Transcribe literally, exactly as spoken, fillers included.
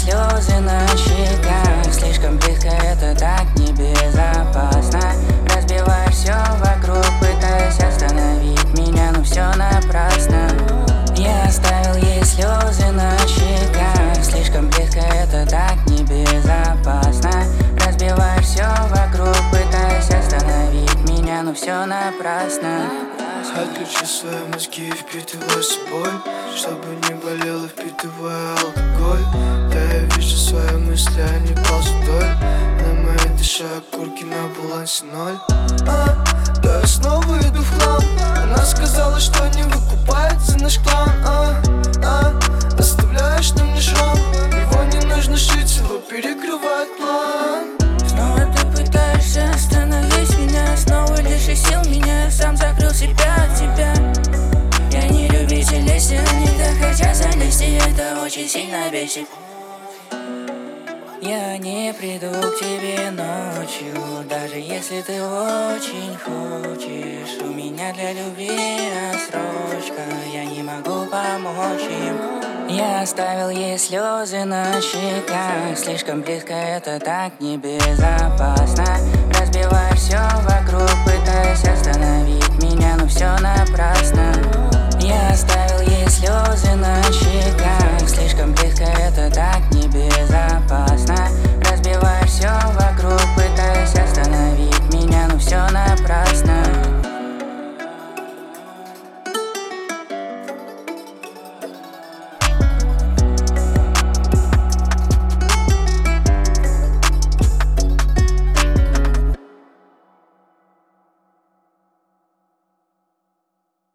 слезы на щеках. Слишком близко, это так небезопасно. Разбиваешь все вокруг, пытаясь остановить меня, но все напрасно. Я оставил ей слезы на щеках. Слишком близко, это так небезопасно. Разбиваешь все вокруг, пытаясь остановить меня, но все напрасно. Отключи свои мозги и впитывай собой, чтобы не болело, впитывая алкоголь. Да, я вижу свои мысли, они ползут вдоль. На моей душе окурки на балансе ноль. а, Да, я снова иду в хлам. Она сказала, что не выкупается наш клан. а, а, Оставляешь на мне шрам. Его не нужно шить, его перекрывает план. Снова ты пытаешься остановить меня. Снова лиши сил меня, сам закрыл себя от тебя. Я не любитель лести, они так хотят залезть, и это очень сильно бесит. Я не приду к тебе ночью, даже если ты очень хочешь. У меня для любви отсрочка, я не могу помочь им. Я оставил ей слезы на щеках. Слишком близко, это так небезопасно.